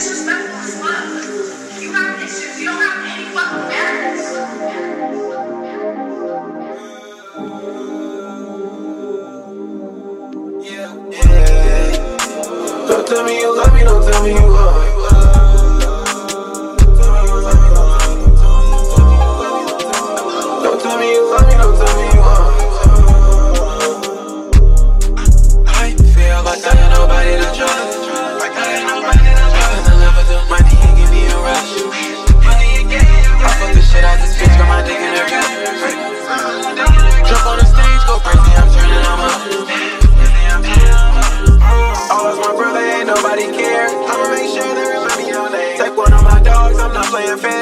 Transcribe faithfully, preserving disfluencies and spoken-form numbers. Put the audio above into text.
disrespectful as fuck. You have issues. You don't have any fucking manners. Yeah. Don't tell me you love me, don't tell me you love me. Don't tell me you love me, don't tell me you love me. I feel like I got nobody to trust. Like I got nobody to trust. In the love of the money, and give me a rush. Money again. I fuck the shit out this bitch, got my dick in her gut. Jump on the stage, go crazy, I'm turning them up. Oh, it's my brother, ain't nobody care. I'ma make sure they remember your name. Take one of my dogs, I'm not playing fair.